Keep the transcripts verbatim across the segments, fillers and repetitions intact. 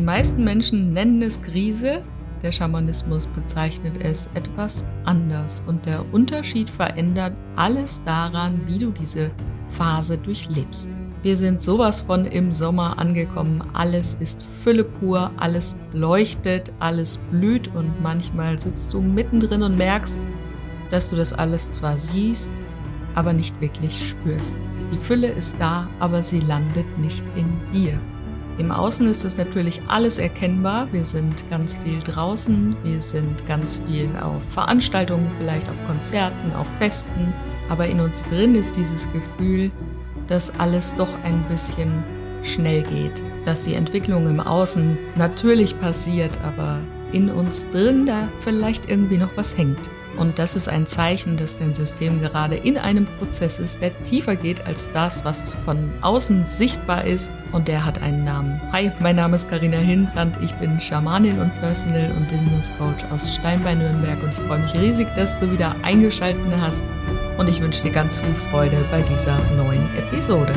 Die meisten Menschen nennen es Krise, der Schamanismus bezeichnet es etwas anders und der Unterschied verändert alles daran, wie du diese Phase durchlebst. Wir sind sowas von im Sommer angekommen, alles ist Fülle pur, alles leuchtet, alles blüht und manchmal sitzt du mittendrin und merkst, dass du das alles zwar siehst, aber nicht wirklich spürst. Die Fülle ist da, aber sie landet nicht in dir. Im Außen ist es natürlich alles erkennbar. Wir sind ganz viel draußen, wir sind ganz viel auf Veranstaltungen, vielleicht auf Konzerten, auf Festen. Aber in uns drin ist dieses Gefühl, dass alles doch ein bisschen schnell geht. Dass die Entwicklung im Außen natürlich passiert, aber in uns drin da vielleicht irgendwie noch was hängt. Und das ist ein Zeichen, dass dein System gerade in einem Prozess ist, der tiefer geht als das, was von außen sichtbar ist. Und der hat einen Namen. Hi, mein Name ist Carina Hillenbrand. Ich bin Schamanin und Personal- und Business Coach aus Stein bei Nürnberg. Und ich freue mich riesig, dass du wieder eingeschaltet hast. Und ich wünsche dir ganz viel Freude bei dieser neuen Episode.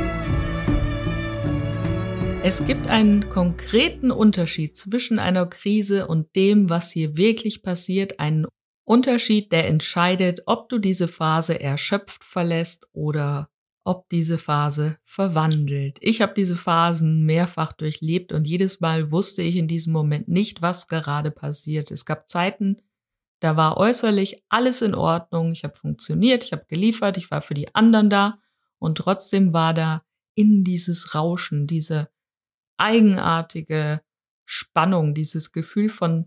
Es gibt einen konkreten Unterschied zwischen einer Krise und dem, was hier wirklich passiert. Einen Unterschied, der entscheidet, ob du diese Phase erschöpft verlässt oder ob diese Phase verwandelt. Ich habe diese Phasen mehrfach durchlebt und jedes Mal wusste ich in diesem Moment nicht, was gerade passiert. Es gab Zeiten, da war äußerlich alles in Ordnung, ich habe funktioniert, ich habe geliefert, ich war für die anderen da und trotzdem war da in dieses Rauschen, diese eigenartige Spannung, dieses Gefühl von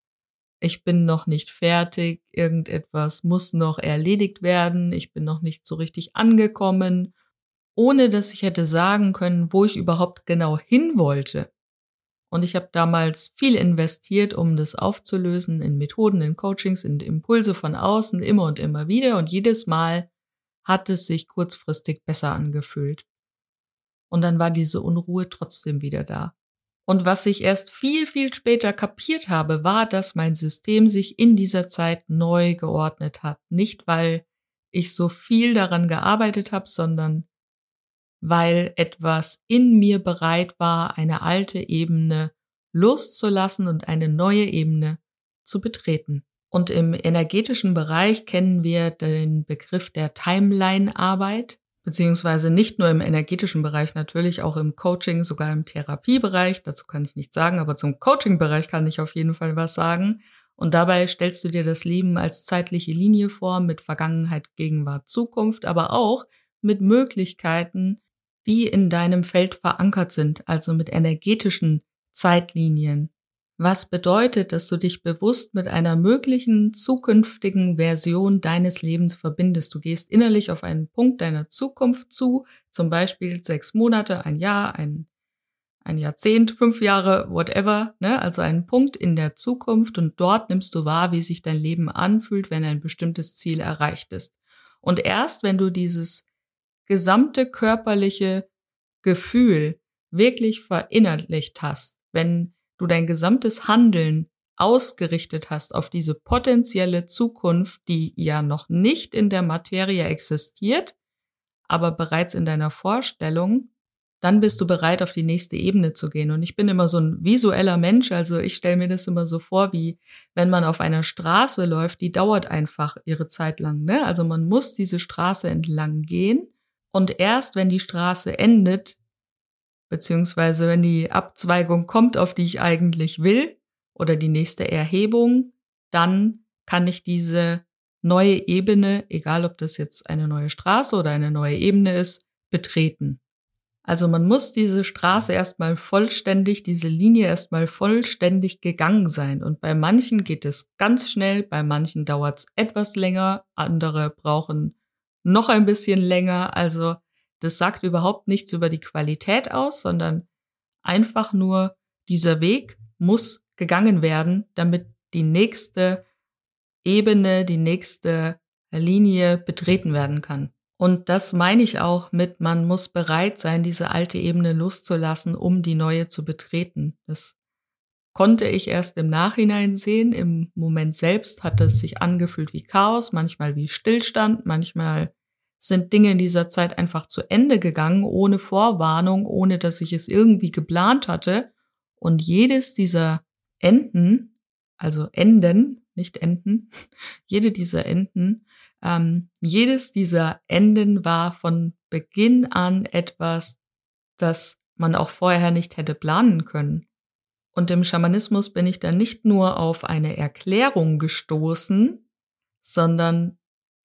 ich bin noch nicht fertig, irgendetwas muss noch erledigt werden, ich bin noch nicht so richtig angekommen, ohne dass ich hätte sagen können, wo ich überhaupt genau hin wollte. Und ich habe damals viel investiert, um das aufzulösen, in Methoden, in Coachings, in Impulse von außen, immer und immer wieder. Und jedes Mal hat es sich kurzfristig besser angefühlt. Und dann war diese Unruhe trotzdem wieder da. Und was ich erst viel, viel später kapiert habe, war, dass mein System sich in dieser Zeit neu geordnet hat. Nicht, weil ich so viel daran gearbeitet habe, sondern weil etwas in mir bereit war, eine alte Ebene loszulassen und eine neue Ebene zu betreten. Und im energetischen Bereich kennen wir den Begriff der Timeline-Arbeit. Beziehungsweise nicht nur im energetischen Bereich, natürlich auch im Coaching, sogar im Therapiebereich. Dazu kann ich nichts sagen, aber zum Coaching-Bereich kann ich auf jeden Fall was sagen. Und dabei stellst du dir das Leben als zeitliche Linie vor mit Vergangenheit, Gegenwart, Zukunft, aber auch mit Möglichkeiten, die in deinem Feld verankert sind, also mit energetischen Zeitlinien. Was bedeutet, dass du dich bewusst mit einer möglichen zukünftigen Version deines Lebens verbindest? Du gehst innerlich auf einen Punkt deiner Zukunft zu, zum Beispiel sechs Monate, ein Jahr, ein, ein Jahrzehnt, fünf Jahre, whatever, ne? Also einen Punkt in der Zukunft und dort nimmst du wahr, wie sich dein Leben anfühlt, wenn ein bestimmtes Ziel erreicht ist. Und erst wenn du dieses gesamte körperliche Gefühl wirklich verinnerlicht hast, wenn du dein gesamtes Handeln ausgerichtet hast auf diese potenzielle Zukunft, die ja noch nicht in der Materie existiert, aber bereits in deiner Vorstellung, dann bist du bereit, auf die nächste Ebene zu gehen. Und ich bin immer so ein visueller Mensch, also ich stelle mir das immer so vor, wie wenn man auf einer Straße läuft, die dauert einfach ihre Zeit lang, ne? Also man muss diese Straße entlang gehen und erst wenn die Straße endet, beziehungsweise wenn die Abzweigung kommt, auf die ich eigentlich will, oder die nächste Erhebung, dann kann ich diese neue Ebene, egal ob das jetzt eine neue Straße oder eine neue Ebene ist, betreten. Also man muss diese Straße erstmal vollständig, diese Linie erstmal vollständig gegangen sein. Und bei manchen geht es ganz schnell, bei manchen dauert es etwas länger, andere brauchen noch ein bisschen länger, also das sagt überhaupt nichts über die Qualität aus, sondern einfach nur, dieser Weg muss gegangen werden, damit die nächste Ebene, die nächste Linie betreten werden kann. Und das meine ich auch mit, man muss bereit sein, diese alte Ebene loszulassen, um die neue zu betreten. Das konnte ich erst im Nachhinein sehen. Im Moment selbst hat es sich angefühlt wie Chaos, manchmal wie Stillstand, manchmal sind Dinge in dieser Zeit einfach zu Ende gegangen, ohne Vorwarnung, ohne dass ich es irgendwie geplant hatte. Und jedes dieser Enden, also Enden, nicht Enden, jede dieser Enden, ähm, jedes dieser Enden war von Beginn an etwas, das man auch vorher nicht hätte planen können. Und im Schamanismus bin ich dann nicht nur auf eine Erklärung gestoßen, sondern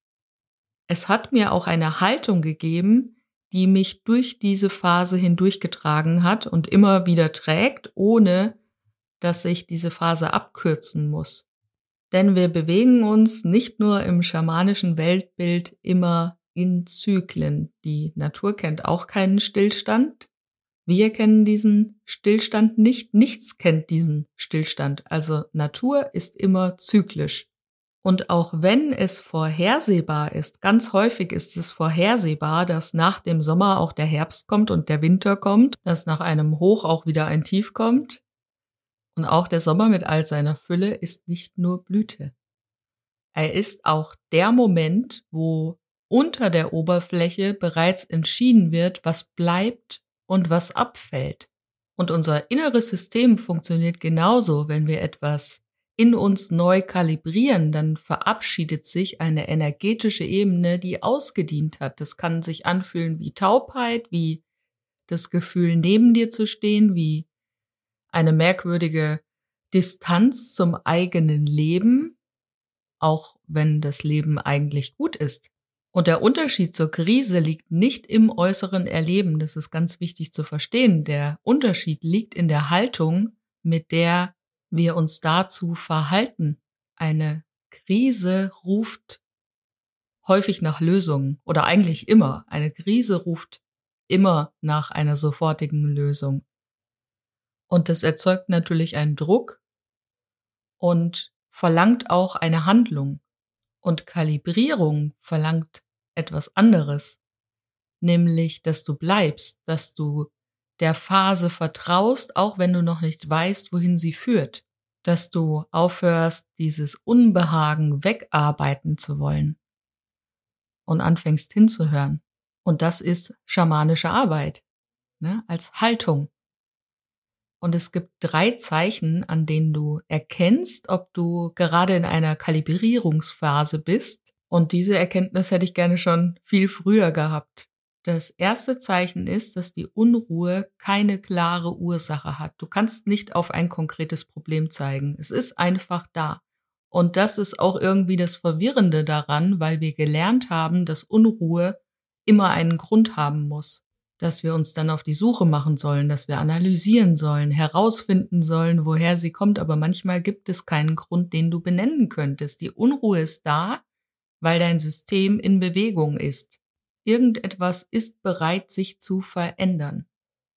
es hat mir auch eine Haltung gegeben, die mich durch diese Phase hindurchgetragen hat und immer wieder trägt, ohne dass ich diese Phase abkürzen muss. Denn wir bewegen uns nicht nur im schamanischen Weltbild immer in Zyklen. Die Natur kennt auch keinen Stillstand. Wir kennen diesen Stillstand nicht. Nichts kennt diesen Stillstand. Also Natur ist immer zyklisch. Und auch wenn es vorhersehbar ist, ganz häufig ist es vorhersehbar, dass nach dem Sommer auch der Herbst kommt und der Winter kommt, dass nach einem Hoch auch wieder ein Tief kommt. Und auch der Sommer mit all seiner Fülle ist nicht nur Blüte. Er ist auch der Moment, wo unter der Oberfläche bereits entschieden wird, was bleibt und was abfällt. Und unser inneres System funktioniert genauso. Wenn wir etwas in uns neu kalibrieren, dann verabschiedet sich eine energetische Ebene, die ausgedient hat. Das kann sich anfühlen wie Taubheit, wie das Gefühl, neben dir zu stehen, wie eine merkwürdige Distanz zum eigenen Leben, auch wenn das Leben eigentlich gut ist. Und der Unterschied zur Krise liegt nicht im äußeren Erleben, das ist ganz wichtig zu verstehen. Der Unterschied liegt in der Haltung, mit der wir uns dazu verhalten. Eine Krise ruft häufig nach Lösungen oder eigentlich immer. Eine Krise ruft immer nach einer sofortigen Lösung. Und das erzeugt natürlich einen Druck und verlangt auch eine Handlung. Und Kalibrierung verlangt etwas anderes, nämlich, dass du bleibst, dass du der Phase vertraust, auch wenn du noch nicht weißt, wohin sie führt, dass du aufhörst, dieses Unbehagen wegarbeiten zu wollen und anfängst hinzuhören. Und das ist schamanische Arbeit, ne, als Haltung. Und es gibt drei Zeichen, an denen du erkennst, ob du gerade in einer Kalibrierungsphase bist. Und diese Erkenntnis hätte ich gerne schon viel früher gehabt. Das erste Zeichen ist, dass die Unruhe keine klare Ursache hat. Du kannst nicht auf ein konkretes Problem zeigen. Es ist einfach da. Und das ist auch irgendwie das Verwirrende daran, weil wir gelernt haben, dass Unruhe immer einen Grund haben muss. Dass wir uns dann auf die Suche machen sollen, dass wir analysieren sollen, herausfinden sollen, woher sie kommt. Aber manchmal gibt es keinen Grund, den du benennen könntest. Die Unruhe ist da, weil dein System in Bewegung ist. Irgendetwas ist bereit, sich zu verändern.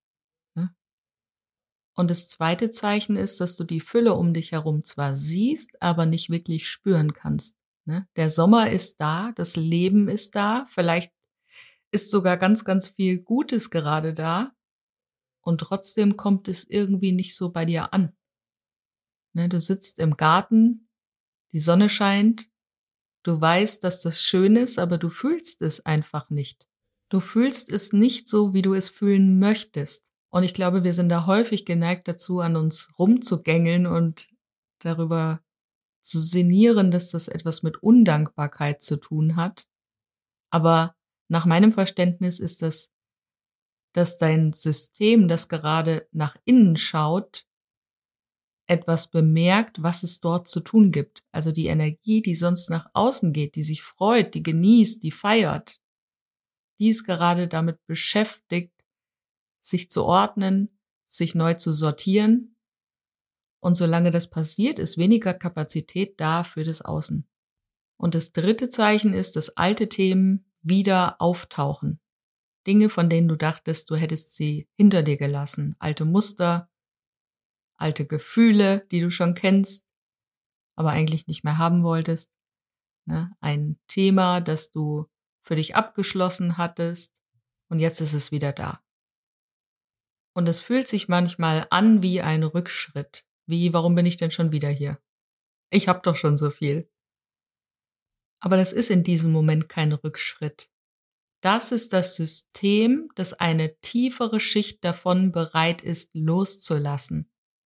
Und das zweite Zeichen ist, dass du die Fülle um dich herum zwar siehst, aber nicht wirklich spüren kannst. Der Sommer ist da, das Leben ist da, vielleicht ist sogar ganz, ganz viel Gutes gerade da und trotzdem kommt es irgendwie nicht so bei dir an. Ne, du sitzt im Garten, die Sonne scheint, du weißt, dass das schön ist, aber du fühlst es einfach nicht. Du fühlst es nicht so, wie du es fühlen möchtest. Und ich glaube, wir sind da häufig geneigt dazu, an uns rumzugängeln und darüber zu sinnieren, dass das etwas mit Undankbarkeit zu tun hat. Aber nach meinem Verständnis ist das, dass dein System, das gerade nach innen schaut, etwas bemerkt, was es dort zu tun gibt. Also die Energie, die sonst nach außen geht, die sich freut, die genießt, die feiert, die ist gerade damit beschäftigt, sich zu ordnen, sich neu zu sortieren. Und solange das passiert, ist weniger Kapazität da für das Außen. Und das dritte Zeichen ist, dass alte Themen wieder auftauchen. Dinge, von denen du dachtest, du hättest sie hinter dir gelassen. Alte Muster, alte Gefühle, die du schon kennst, aber eigentlich nicht mehr haben wolltest. Ne? Ein Thema, das du für dich abgeschlossen hattest und jetzt ist es wieder da. Und es fühlt sich manchmal an wie ein Rückschritt. Wie, warum bin ich denn schon wieder hier? Ich hab doch schon so viel. Aber das ist in diesem Moment kein Rückschritt. Das ist das System, das eine tiefere Schicht davon bereit ist, loszulassen.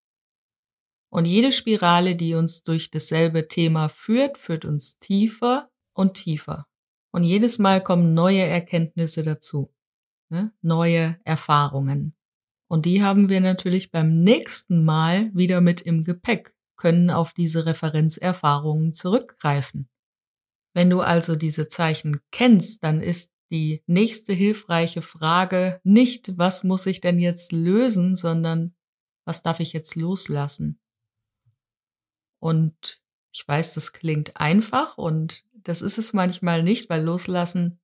Und jede Spirale, die uns durch dasselbe Thema führt, führt uns tiefer und tiefer. Und jedes Mal kommen neue Erkenntnisse dazu, ne? Neue Erfahrungen. Und die haben wir natürlich beim nächsten Mal wieder mit im Gepäck, können auf diese Referenzerfahrungen zurückgreifen. Wenn du also diese Zeichen kennst, dann ist die nächste hilfreiche Frage nicht, was muss ich denn jetzt lösen, sondern was darf ich jetzt loslassen? Und ich weiß, das klingt einfach und das ist es manchmal nicht, weil loslassen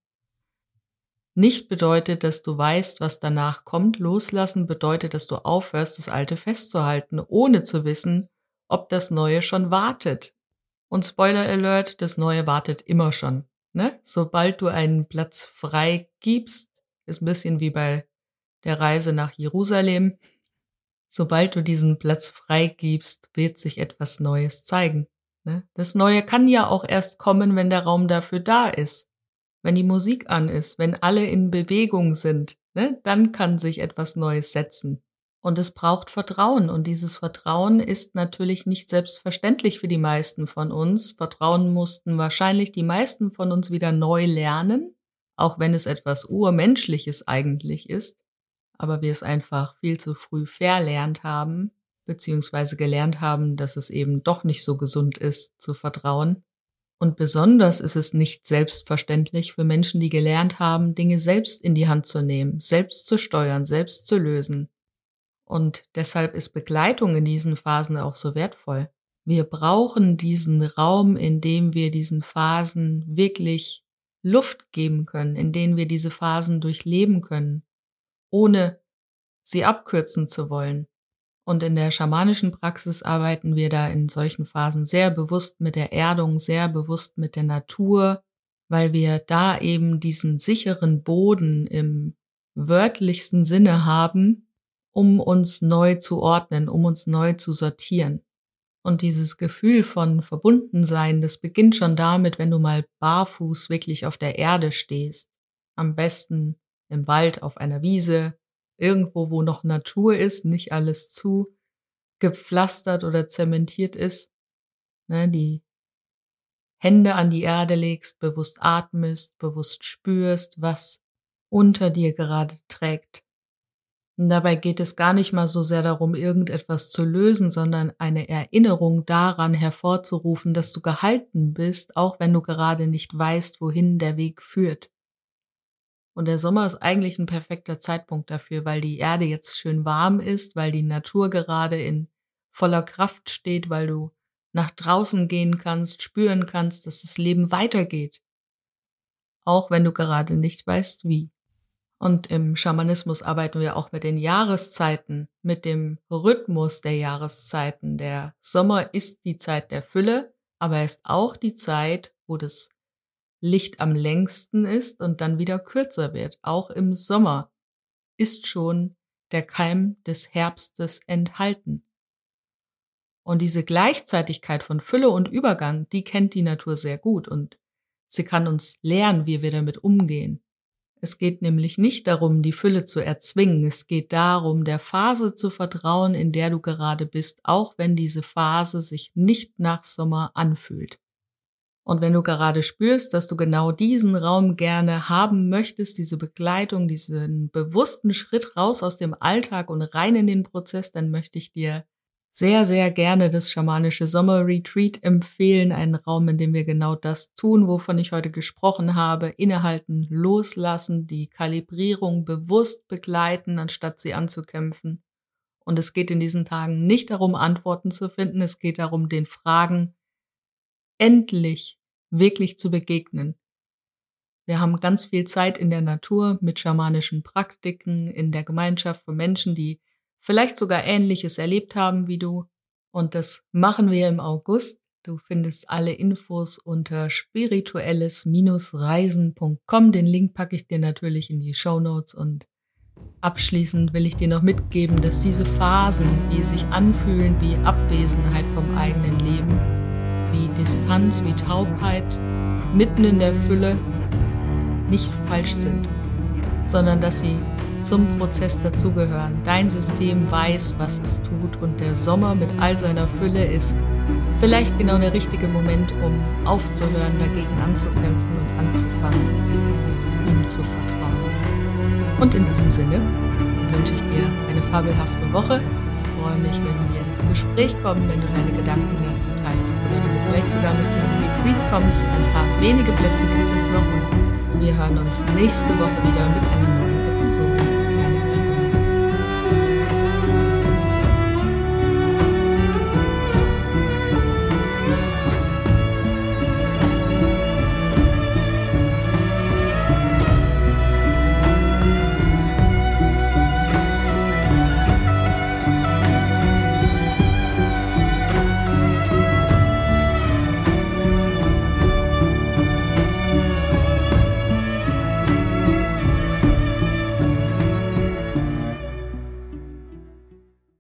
nicht bedeutet, dass du weißt, was danach kommt. Loslassen bedeutet, dass du aufhörst, das Alte festzuhalten, ohne zu wissen, ob das Neue schon wartet. Und Spoiler Alert, das Neue wartet immer schon. Ne? Sobald du einen Platz frei gibst, ist ein bisschen wie bei der Reise nach Jerusalem. Sobald du diesen Platz frei gibst, wird sich etwas Neues zeigen. Ne? Das Neue kann ja auch erst kommen, wenn der Raum dafür da ist. Wenn die Musik an ist, wenn alle in Bewegung sind, ne? Dann kann sich etwas Neues setzen. Und es braucht Vertrauen. Und dieses Vertrauen ist natürlich nicht selbstverständlich für die meisten von uns. Vertrauen mussten wahrscheinlich die meisten von uns wieder neu lernen, auch wenn es etwas Urmenschliches eigentlich ist. Aber wir es einfach viel zu früh verlernt haben, beziehungsweise gelernt haben, dass es eben doch nicht so gesund ist, zu vertrauen. Und besonders ist es nicht selbstverständlich für Menschen, die gelernt haben, Dinge selbst in die Hand zu nehmen, selbst zu steuern, selbst zu lösen. Und deshalb ist Begleitung in diesen Phasen auch so wertvoll. Wir brauchen diesen Raum, in dem wir diesen Phasen wirklich Luft geben können, in dem wir diese Phasen durchleben können, ohne sie abkürzen zu wollen. Und in der schamanischen Praxis arbeiten wir da in solchen Phasen sehr bewusst mit der Erdung, sehr bewusst mit der Natur, weil wir da eben diesen sicheren Boden im wörtlichsten Sinne haben, um uns neu zu ordnen, um uns neu zu sortieren. Und dieses Gefühl von Verbundensein, das beginnt schon damit, wenn du mal barfuß wirklich auf der Erde stehst. Am besten im Wald, auf einer Wiese, irgendwo, wo noch Natur ist, nicht alles zu gepflastert oder zementiert ist, ne, die Hände an die Erde legst, bewusst atmest, bewusst spürst, was unter dir gerade trägt. Und dabei geht es gar nicht mal so sehr darum, irgendetwas zu lösen, sondern eine Erinnerung daran hervorzurufen, dass du gehalten bist, auch wenn du gerade nicht weißt, wohin der Weg führt. Und der Sommer ist eigentlich ein perfekter Zeitpunkt dafür, weil die Erde jetzt schön warm ist, weil die Natur gerade in voller Kraft steht, weil du nach draußen gehen kannst, spüren kannst, dass das Leben weitergeht. Auch wenn du gerade nicht weißt, wie. Und im Schamanismus arbeiten wir auch mit den Jahreszeiten, mit dem Rhythmus der Jahreszeiten. Der Sommer ist die Zeit der Fülle, aber er ist auch die Zeit, wo das Licht am längsten ist und dann wieder kürzer wird. Auch im Sommer ist schon der Keim des Herbstes enthalten. Und diese Gleichzeitigkeit von Fülle und Übergang, die kennt die Natur sehr gut und sie kann uns lernen, wie wir damit umgehen. Es geht nämlich nicht darum, die Fülle zu erzwingen. Es geht darum, der Phase zu vertrauen, in der du gerade bist, auch wenn diese Phase sich nicht nach Sommer anfühlt. Und wenn du gerade spürst, dass du genau diesen Raum gerne haben möchtest, diese Begleitung, diesen bewussten Schritt raus aus dem Alltag und rein in den Prozess, dann möchte ich dir sehr, sehr gerne das schamanische Sommer-Retreat empfehlen. Einen Raum, in dem wir genau das tun, wovon ich heute gesprochen habe. Innehalten, loslassen, die Kalibrierung bewusst begleiten, anstatt sie anzukämpfen. Und es geht in diesen Tagen nicht darum, Antworten zu finden. Es geht darum, den Fragen endlich wirklich zu begegnen. Wir haben ganz viel Zeit in der Natur mit schamanischen Praktiken, in der Gemeinschaft von Menschen, die vielleicht sogar Ähnliches erlebt haben wie du. Und das machen wir im August. Du findest alle Infos unter spirituelles Reisen punkt com. Den Link packe ich dir natürlich in die Shownotes. Und abschließend will ich dir noch mitgeben, dass diese Phasen, die sich anfühlen wie Abwesenheit vom eigenen Leben, wie Distanz, wie Taubheit, mitten in der Fülle, nicht falsch sind, sondern dass sie zum Prozess dazugehören. Dein System weiß, was es tut und der Sommer mit all seiner Fülle ist vielleicht genau der richtige Moment, um aufzuhören, dagegen anzukämpfen und anzufangen, ihm zu vertrauen. Und in diesem Sinne wünsche ich dir eine fabelhafte Woche. Ich freue mich, wenn wir ins Gespräch kommen, wenn du deine Gedanken dazu teilst oder wenn du vielleicht sogar mit zum Retreat kommst. Ein paar wenige Plätze gibt es noch und wir hören uns nächste Woche wieder mit einer neuen Episode.